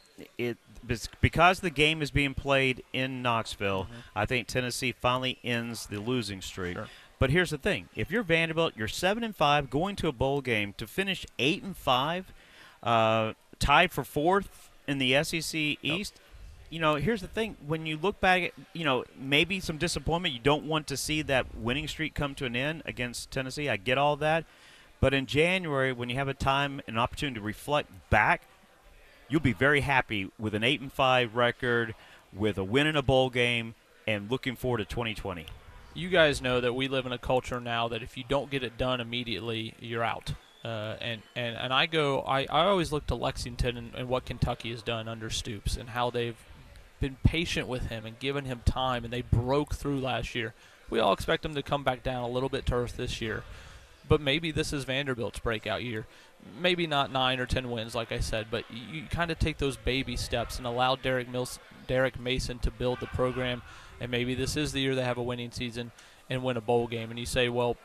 it because the game is being played in Knoxville, mm-hmm. I think Tennessee finally ends the losing streak. Sure. But here's the thing: if you're Vanderbilt, you're seven and five, going to a bowl game to finish eight and five, uh, tied for fourth in the S E C East. Yep. You know, here's the thing. When you look back at, you know, maybe some disappointment. You don't want to see that winning streak come to an end against Tennessee. I get all that. But in January, when you have a time and an opportunity to reflect back, you'll be very happy with an eight and five record, with a win in a bowl game, and looking forward to twenty twenty. You guys know that we live in a culture now that if you don't get it done immediately, you're out. Uh, and, and, and I go, I, I always look to Lexington and, and what Kentucky has done under Stoops and how they've been patient with him and given him time, and they broke through last year. We all expect them to come back down a little bit to earth this year. But maybe this is Vanderbilt's breakout year. Maybe not nine or ten wins, like I said, but you, you kind of take those baby steps and allow Derek Mills, Derek Mason to build the program, and maybe this is the year they have a winning season and win a bowl game. And you say, well,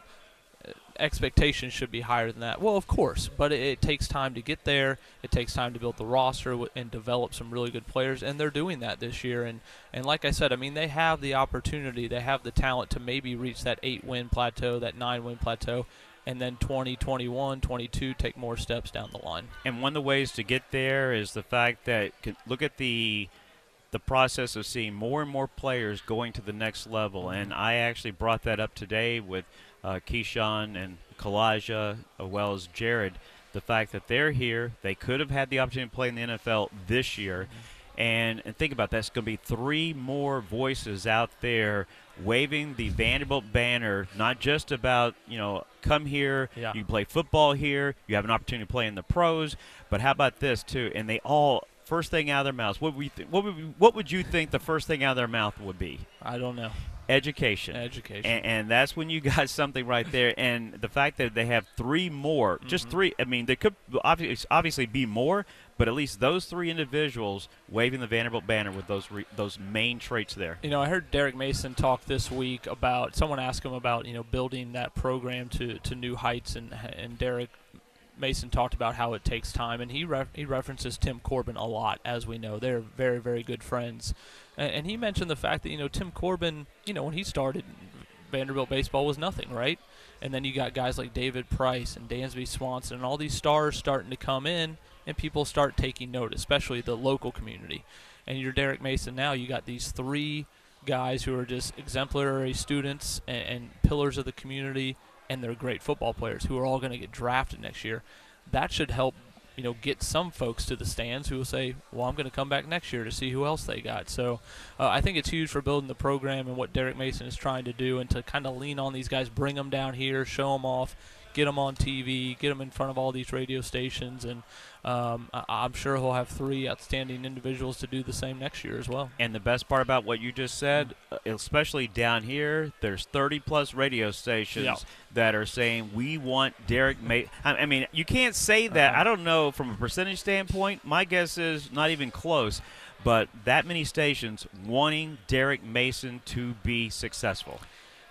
expectations should be higher than that. Well, of course, but it, it takes time to get there. It takes time to build the roster w- and develop some really good players, and they're doing that this year. And, and like I said, I mean, they have the opportunity, they have the talent to maybe reach that eight-win plateau, that nine-win plateau, and then twenty, twenty-one, twenty-two take more steps down the line. And one of the ways to get there is the fact that look at the the process of seeing more and more players going to the next level. And I actually brought that up today with uh, Keyshawn and Kalijah, as well as Jared, the fact that they're here. They could have had the opportunity to play in the N F L this year. Mm-hmm. And, and think about that. It's going to be three more voices out there waving the Vanderbilt banner, not just about, you know, come here, yeah. you can play football here, you have an opportunity to play in the pros, but how about this, too? And they all, first thing out of their mouths, what would, we th- what would, we, what would you think the first thing out of their mouth would be? I don't know. Education. Education. And, and that's when you got something right there. And the fact that they have three more, mm-hmm. just three, I mean, there could obviously, obviously be more, but at least those three individuals waving the Vanderbilt banner with those re, those main traits there. You know, I heard Derek Mason talk this week about, someone asked him about, you know, building that program to, to new heights, and and Derek Mason talked about how it takes time, and he ref, he references Tim Corbin a lot, as we know. They're very, very good friends. And, and he mentioned the fact that, you know, Tim Corbin, you know, when he started, Vanderbilt baseball was nothing, right? And then you got guys like David Price and Dansby Swanson and all these stars starting to come in, and people start taking note, especially the local community. And you're Derek Mason now, you got these three guys who are just exemplary students and, and pillars of the community, and they're great football players who are all going to get drafted next year. That should help, you know, get some folks to the stands who will say, well, I'm going to come back next year to see who else they got. So uh, I think it's huge for building the program and what Derek Mason is trying to do, and to kind of lean on these guys, bring them down here, show them off, get them on T V, get them in front of all these radio stations, and um, I- I'm sure he'll have three outstanding individuals to do the same next year as well. And the best part about what you just said, uh, especially down here, there's thirty-plus radio stations yeah. that are saying, we want Derek Mason. I-, I mean, you can't say that. Uh-huh. I don't know from a percentage standpoint. My guess is not even close. But that many stations wanting Derek Mason to be successful.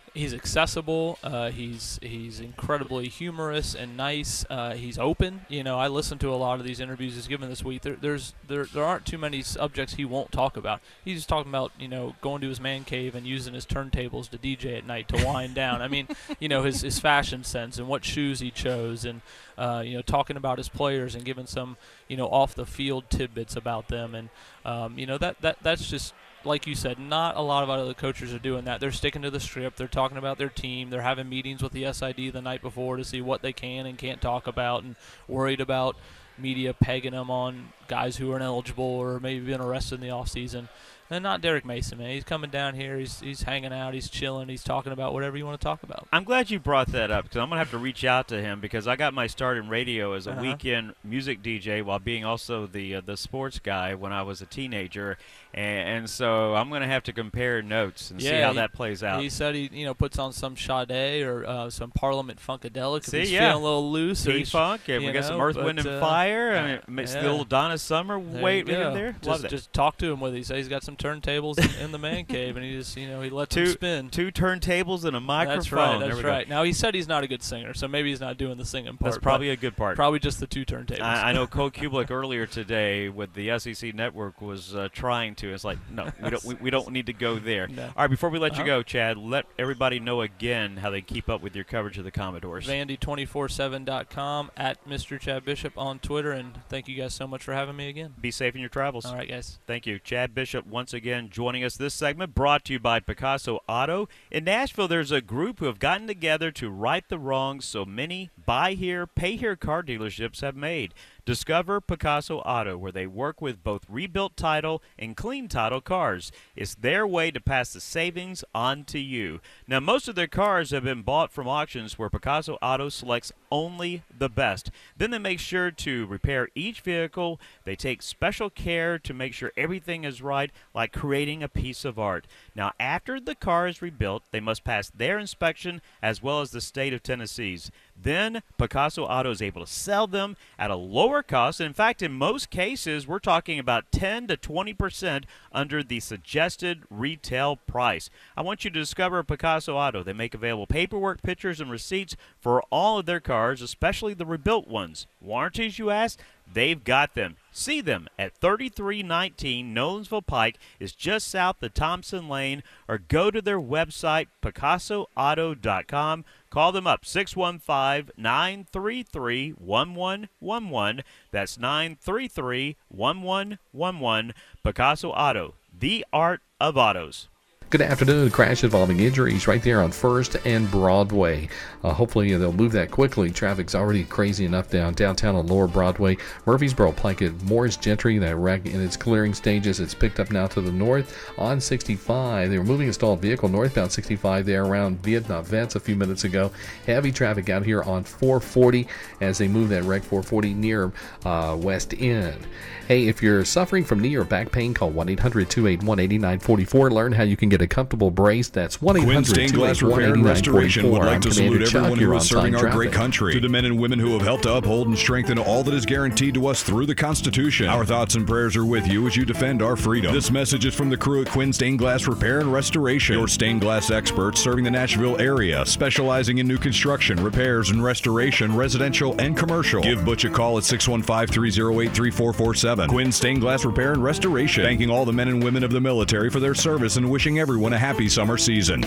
He's accessible. Uh, he's he's incredibly humorous and nice. Uh, he's open. You know, I listened to a lot of these interviews he's given this week. There, there's there there aren't too many subjects he won't talk about. He's just talking about, you know, going to his man cave and using his turntables to D J at night to wind down. I mean, you know, his his fashion sense and what shoes he chose, and uh, you know, talking about his players and giving some, you know, off the field tidbits about them, and um, you know, that that that's just. Like you said, not a lot of other coaches are doing that. They're sticking to the script. They're talking about their team. They're having meetings with the S I D the night before to see what they can and can't talk about, and worried about media pegging them on guys who are ineligible or maybe been arrested in the offseason. And not Derek Mason, man. He's coming down here. He's he's hanging out. He's chilling. He's talking about whatever you want to talk about. I'm glad you brought that up, because I'm going to have to reach out to him, because I got my start in radio as a Uh-huh. weekend music D J while being also the uh, the sports guy when I was a teenager. And, and so I'm going to have to compare notes and yeah, see how he, that plays out. He said he, you know, puts on some Sade or uh, some Parliament Funkadelic if See, he's yeah. feeling a little loose. or he's- P-Funk, and we you got some know, Earth, Wind, but, and uh, Fire. I uh, mean, it's yeah. the little Donna Summer There weight you in go. there. Just, Love that. just talk to him with. He says he's got some turntables in, in the man cave, and he just, you know, he lets them Two, spin. two turntables and a microphone. That's right. There That's we go. right. Now he said he's not a good singer, so maybe he's not doing the singing part. That's probably but a good part. Probably just the two turntables. I, I know Cole Kublik earlier today with the S E C Network was uh, trying to. It's like, no, we don't. We, we don't need to go there. No. All right, before we let Uh-huh. you go, Chad, let everybody know again how they keep up with your coverage of the Commodores. Vandy two four seven dot com, at Mister Chad Bishop on Twitter, and thank you guys so much for having me again. Be safe in your travels. All right, guys. Thank you. Chad Bishop once again joining us. This segment brought to you by Picasso Auto. In Nashville, there's a group who have gotten together to right the wrongs so many buy here, pay here car dealerships have made. Discover Picasso Auto, where they work with both rebuilt title and clean title cars. It's their way to pass the savings on to you. Now, most of their cars have been bought from auctions where Picasso Auto selects only the best. Then they make sure to repair each vehicle. They take special care to make sure everything is right, like creating a piece of art. Now, after the car is rebuilt, they must pass their inspection as well as the state of Tennessee's. Then Picasso Auto is able to sell them at a lower cost. In fact, in most cases, we're talking about ten to twenty percent under the suggested retail price. I want you to discover Picasso Auto. They make available paperwork, pictures, and receipts for all of their cars, especially the rebuilt ones. Warranties, you ask? They've got them. See them at thirty-three nineteen Nolensville Pike, is just south of Thompson Lane, or go to their website, picasso auto dot com. Call them up, six one five, nine three three, one one one one. That's nine three three, one one one one. Picasso Auto, the art of autos. Good afternoon. Crash involving injuries right there on First and Broadway. Uh, hopefully they'll move that quickly. Traffic's already crazy enough down downtown on Lower Broadway. Murfreesboro, Plunkett, Morris Gentry, that wreck in its clearing stages. It's picked up now to the north on sixty-five. They were moving a stalled vehicle northbound sixty-five there around Vietnam Vets a few minutes ago. Heavy traffic out here on four forty as they move that wreck four forty near uh, West End. Hey, if you're suffering from knee or back pain, call one eight hundred, two eight one, eight nine four four. Learn how you can get a comfortable brace. That's one eight hundred, two eight one, eight nine four four. Would like I'm to Commander salute Chuck. everyone who You're is on serving time our great traffic. country. To the men and women who have helped to uphold and strengthen all that is guaranteed to us through the Constitution. Our thoughts and prayers are with you as you defend our freedom. This message is from the crew at Quinn Stained Glass Repair and Restoration, your stained glass experts serving the Nashville area, specializing in new construction, repairs, and restoration, residential and commercial. Give Butch a call at six one five, three oh eight, three four four seven. Quinn Stained Glass Repair and Restoration, thanking all the men and women of the military for their service and wishing everyone a happy summer season.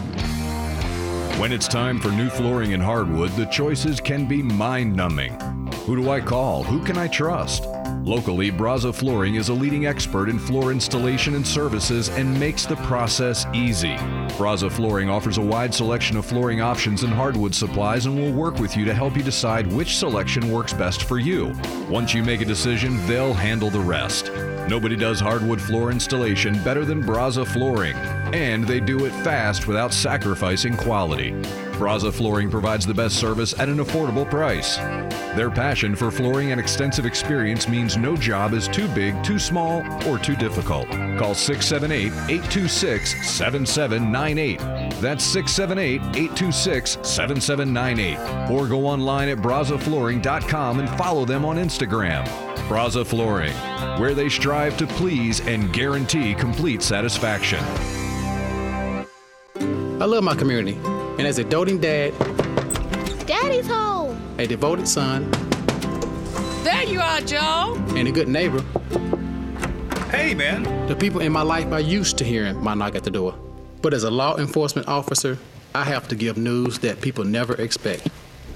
When it's time for new flooring in hardwood, the choices can be mind-numbing. Who do I call? Who can I trust? Locally, Braza Flooring is a leading expert in floor installation and services and makes the process easy. Braza Flooring offers a wide selection of flooring options and hardwood supplies and will work with you to help you decide which selection works best for you. Once you make a decision, they'll handle the rest. Nobody does hardwood floor installation better than Braza Flooring, and they do it fast without sacrificing quality. Braza Flooring provides the best service at an affordable price. Their passion for flooring and extensive experience means no job is too big, too small, or too difficult. Call six seven eight, eight two six, seven seven nine eight. That's six seven eight, eight two six, seven seven nine eight. Or go online at braza flooring dot com and follow them on Instagram. Braza Flooring, where they strive to please and guarantee complete satisfaction. I love my community, and as a doting dad, Daddy's home. a devoted son, There you are, Joe. and a good neighbor, Hey, man. the people in my life are used to hearing my knock at the door. But as a law enforcement officer, I have to give news that people never expect.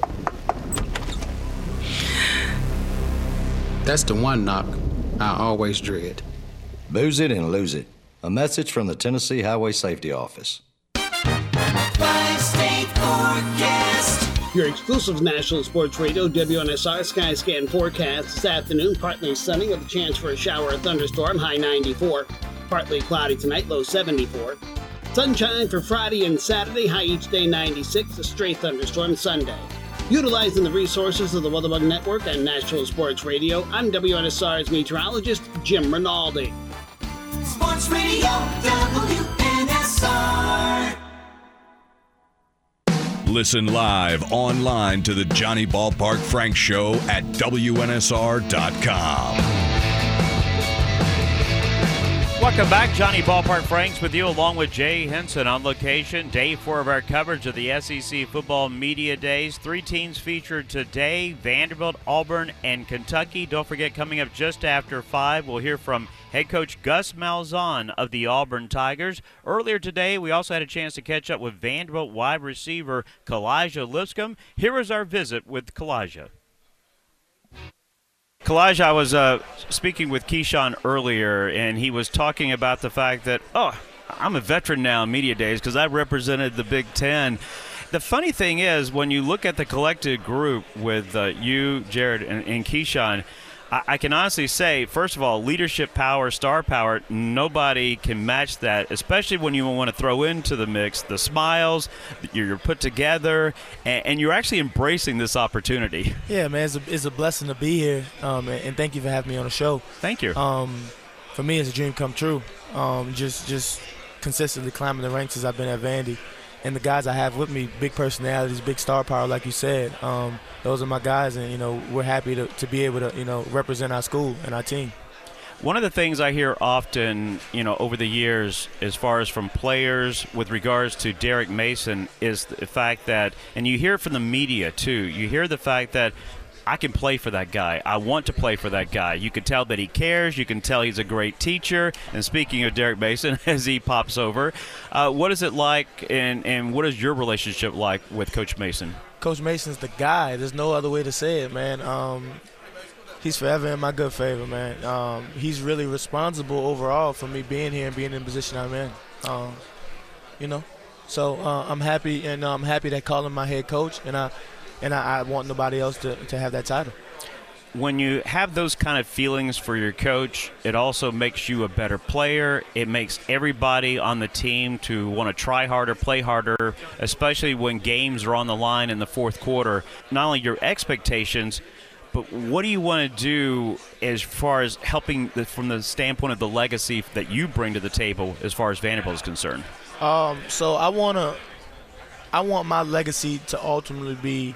That's the one knock I always dread. Booze it and lose it. A message from the Tennessee Highway Safety Office. Five-state forecast. Your exclusive National Sports Radio, W N S R Skyscan forecast this afternoon. Partly sunny with a chance for a shower or thunderstorm, high ninety-four. Partly cloudy tonight, low seventy-four. Sunshine for Friday and Saturday, high each day ninety-six. A stray thunderstorm Sunday. Utilizing the resources of the Weatherbug Network and National Sports Radio, I'm W N S R's meteorologist, Jim Rinaldi. Sports Radio W N S R. Listen live online to the Johnny Ballpark Frank Show at W N S R dot com. Welcome back. Johnny Ballpark Franks with you along with Jay Henson on location. Day four of our coverage of the S E C Football Media Days. Three teams featured today, Vanderbilt, Auburn, and Kentucky. Don't forget, coming up just after five, we'll hear from head coach Gus Malzahn of the Auburn Tigers. Earlier today, we also had a chance to catch up with Vanderbilt wide receiver Kalijah Lipscomb. Here is our visit with Kalijah. Kalijah, I was uh, speaking with Keyshawn earlier, and he was talking about the fact that, oh, I'm a veteran now in media days because I represented the Big Ten. The funny thing is, when you look at the collected group with uh, you, Jared, and, and Keyshawn, I, I can honestly say, first of all, leadership power, star power, nobody can match that, especially when you want to throw into the mix the smiles, you're put together, and, and you're actually embracing this opportunity. Yeah, man, it's a, it's a blessing to be here, um, and, and thank you for having me on the show. Thank you. Um, for me, it's a dream come true. Um, just just consistently climbing the ranks since I've been at Vandy. And the guys I have with me, big personalities, big star power, like you said. Um, those are my guys, and, you know, we're happy to, to be able to, you know, represent our school and our team. One of the things I hear often, you know, over the years, as far as from players with regards to Derek Mason, is the fact that, and you hear it from the media too, you hear the fact that I can play for that guy. I want to play for that guy. You can tell that he cares. You can tell he's a great teacher. And speaking of Derek Mason, as he pops over, uh, what is it like, and, and what is your relationship like with Coach Mason? Coach Mason's the guy. There's no other way to say it, man. Um, he's forever in my good favor, man. Um, he's really responsible overall for me being here and being in the position I'm in. Um, you know, so uh, I'm happy, and uh, I'm happy that call him my head coach, and I. And I, I want nobody else to, to have that title. When you have those kind of feelings for your coach, it also makes you a better player. It makes everybody on the team to want to try harder, play harder, especially when games are on the line in the fourth quarter. Not only your expectations, but what do you want to do as far as helping the, from the standpoint of the legacy that you bring to the table as far as Vanderbilt is concerned? Um, so I want to, I want my legacy to ultimately be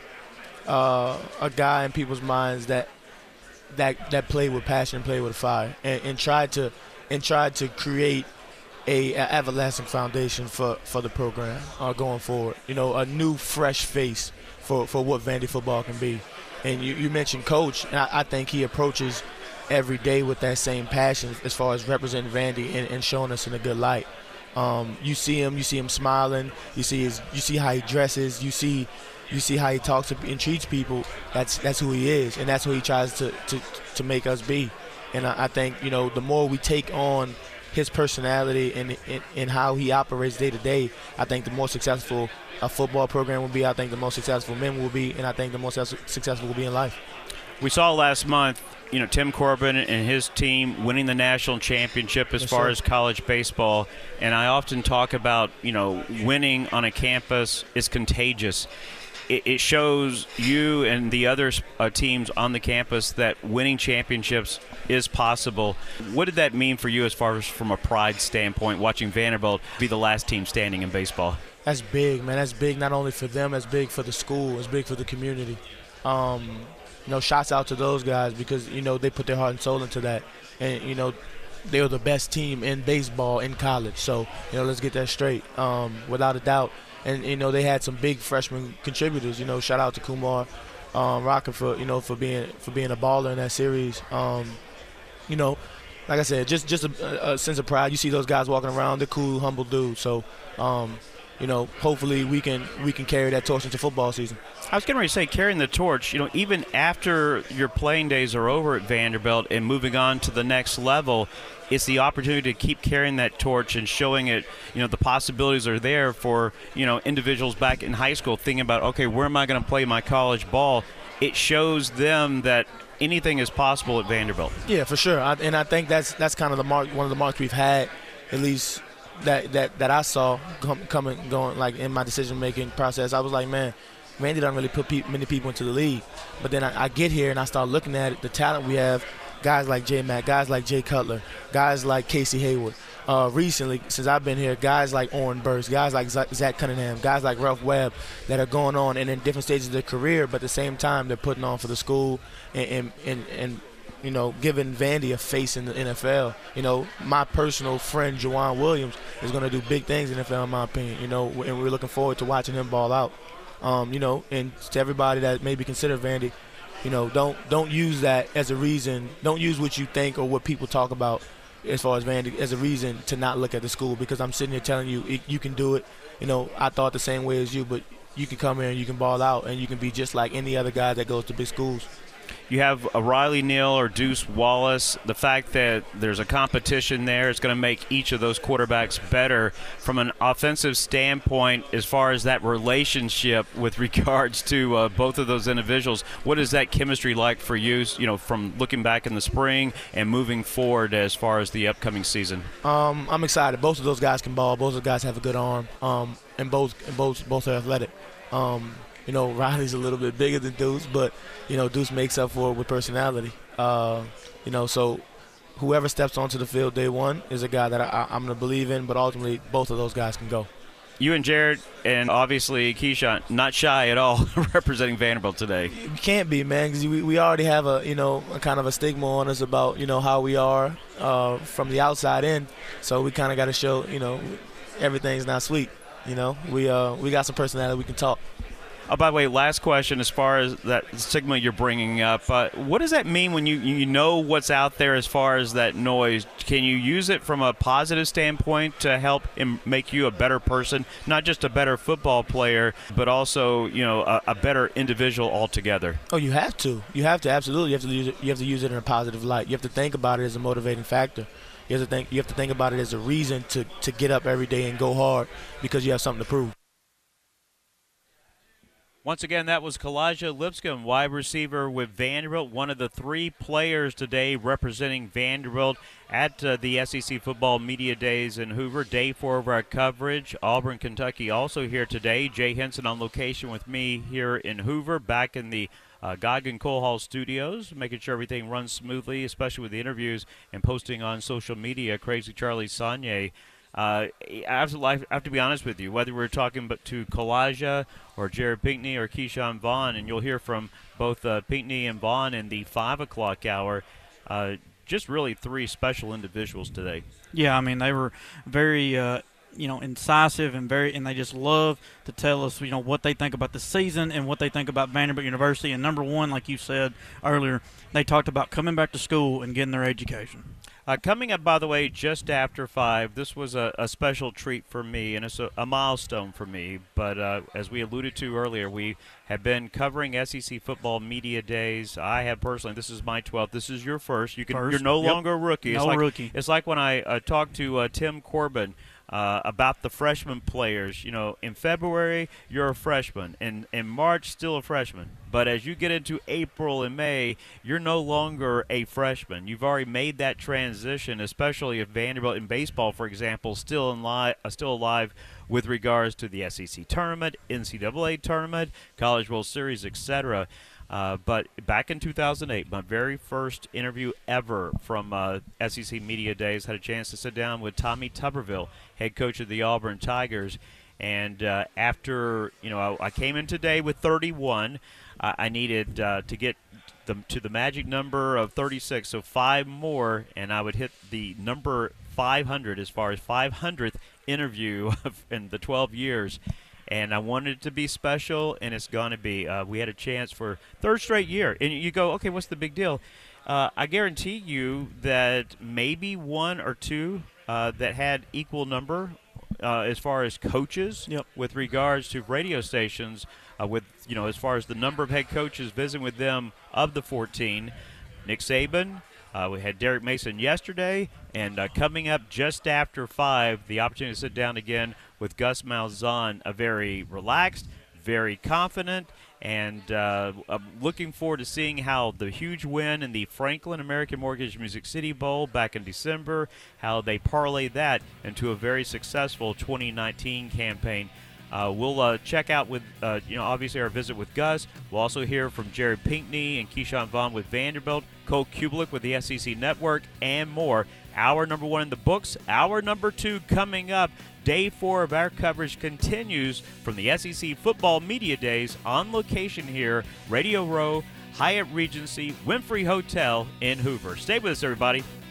Uh, a guy in people's minds that that that played with passion and played with fire, and, and tried to and tried to create a, a everlasting foundation for, for the program uh, going forward. You know, a new, fresh face for, for what Vandy football can be. And you, you mentioned Coach, and I, I think he approaches every day with that same passion as far as representing Vandy and, and showing us in a good light. Um, you see him, you see him smiling. You see his, you see how he dresses. You see. You see how he talks and treats people. That's that's who he is, and that's who he tries to, to, to make us be. And I, I think, you know, the more we take on his personality and, and and how he operates day to day, I think the more successful a football program will be. I think the more successful men will be, and I think the more successful will be in life. We saw last month, you know, Tim Corbin and his team winning the national championship as yes, far sir. as college baseball. And I often talk about, you know, winning on a campus is contagious. It shows you and the other uh, teams on the campus that winning championships is possible. What did that mean for you as far as from a pride standpoint, watching Vanderbilt be the last team standing in baseball? That's big, man. That's big not only for them, that's big for the school. It's big for the community. Um, you know, shouts out to those guys because, you know, they put their heart and soul into that. And, you know, they were the best team in baseball in college. So, you know, let's get that straight, um, without a doubt. And, you know, they had some big freshman contributors. You know, shout out to Kumar um, Rocker for, you know, for being for being a baller in that series. Um, you know, like I said, just just a, a sense of pride. You see those guys walking around, they're cool, humble dudes. So, um, you know, hopefully we can we can carry that torch into football season. I was getting ready to say, carrying the torch, you know, even after your playing days are over at Vanderbilt and moving on to the next level, it's the opportunity to keep carrying that torch and showing it, you know, the possibilities are there for, you know, individuals back in high school thinking about, okay, where am I going to play my college ball? It shows them that anything is possible at Vanderbilt. Yeah, for sure. I, and I think that's that's kind of the mark, one of the marks we've had, at least that that, that I saw come, coming, going, like, in my decision-making process. I was like, man, Vandy doesn't really put pe- many people into the league. But then I, I get here and I start looking at it, the talent we have, guys like J Mac, guys like Jay Cutler, guys like Casey Hayward. Uh, recently, since I've been here, guys like Oren Burst, guys like Zach Cunningham, guys like Ralph Webb that are going on and in different stages of their career, but at the same time they're putting on for the school and, and, and, and you know, giving Vandy a face in the N F L. You know, my personal friend, Juwan Williams, is going to do big things in the N F L, in my opinion, you know, and we're looking forward to watching him ball out. Um, you know, and to everybody that maybe consider Vandy, you know, don't don't use that as a reason. Don't use what you think or what people talk about as far as Vandy as a reason to not look at the school, because I'm sitting here telling you it, you can do it. You know, I thought the same way as you, but you can come here and you can ball out and you can be just like any other guy that goes to big schools. You have a Riley Neal or Deuce Wallace. The fact that there's a competition there is going to make each of those quarterbacks better from an offensive standpoint as far as that relationship with regards to uh, both of those individuals. What is that chemistry like for you, you know, from looking back in the spring and moving forward as far as the upcoming season? Um, I'm excited. Both of those guys can ball. Both of those guys have a good arm, um, and both and both both are athletic. Um, You know, Riley's a little bit bigger than Deuce, but, you know, Deuce makes up for it with personality. Uh, you know, so whoever steps onto the field day one is a guy that I, I'm going to believe in, but ultimately both of those guys can go. You and Jared and obviously Keyshawn, not shy at all representing Vanderbilt today. You can't be, man, because we, we already have a, you know, a kind of a stigma on us about, you know, how we are uh, from the outside in. So we kind of got to show, you know, everything's not sweet. You know, we uh, we got some personality, we can talk. Oh, by the way, last question as far as that stigma you're bringing up. Uh, what does that mean when you, you know what's out there as far as that noise? Can you use it from a positive standpoint to help im- make you a better person, not just a better football player, but also, you know, a, a better individual altogether? Oh, you have to. You have to, absolutely. You have to use it, you have to use it in a positive light. You have to think about it as a motivating factor. You have to think, you have to think about it as a reason to, to get up every day and go hard because you have something to prove. Once again, that was Kalijah Lipscomb, wide receiver with Vanderbilt, one of the three players today representing Vanderbilt at uh, the S E C Football Media Days in Hoover. Day four of our coverage. Auburn, Kentucky also here today. Jay Henson on location with me here in Hoover, back in the uh, Goggin Cole Hall studios, making sure everything runs smoothly, especially with the interviews and posting on social media. Crazy Charlie Saunier. Uh, I, have to, I have to be honest with you, whether we're talking to Kalijah or Jared Pinkney or Keyshawn Vaughn, and you'll hear from both uh, Pinkney and Vaughn in the five o'clock hour, uh, just really three special individuals today. Yeah, I mean, they were very, uh, you know, incisive and very, and they just love to tell us, you know, what they think about the season and what they think about Vanderbilt University. And number one, like you said earlier, they talked about coming back to school and getting their education. Uh, coming up, by the way, just after five, this was a, a special treat for me, and it's a, a milestone for me. But uh, as we alluded to earlier, we have been covering S E C Football Media Days. I have personally, this is my twelfth. This is your first. You can, first. You're no Yep. longer a rookie. No it's like, rookie. It's like when I uh, talked to uh, Tim Corbin Uh, about the freshman players. You know, in February, you're a freshman. In, in March, still a freshman. But as you get into April and May, you're no longer a freshman. You've already made that transition, especially if Vanderbilt in baseball, for example, still, in li- uh, still alive with regards to the S E C tournament, N C double A tournament, College World Series, et cetera. Uh, but back in two thousand eight, my very first interview ever from uh, S E C Media Days, had a chance to sit down with Tommy Tuberville, head coach of the Auburn Tigers. And uh, after, you know, I, I came in today with thirty-one. I, I needed uh, to get the, to the magic number of thirty-six, so five more, and I would hit the number five hundred as far as five hundredth interview of, in the twelve years. And I wanted it to be special, and it's going to be. Uh, we had a chance for third straight year. And you go, okay, what's the big deal? Uh, I guarantee you that maybe one or two uh, that had equal number uh, as far as coaches yep. with regards to radio stations, uh, with, you know, as far as the number of head coaches visiting with them of the fourteen. Nick Saban, uh, we had Derek Mason yesterday, and uh, coming up just after five, the opportunity to sit down again with Gus Malzahn, a very relaxed, very confident, and uh, I'm looking forward to seeing how the huge win in the Franklin American Mortgage Music City Bowl back in December, how they parlay that into a very successful twenty nineteen campaign. Uh, we'll uh, check out with, uh, you know, obviously our visit with Gus. We'll also hear from Jared Pinkney and Keyshawn Vaughn with Vanderbilt, Cole Kubelik with the S E C Network, and more. Hour number one in the books. Hour number two coming up. Day four of our coverage continues from the S E C Football Media Days on location here, Radio Row, Hyatt Regency, Winfrey Hotel in Hoover. Stay with us, everybody.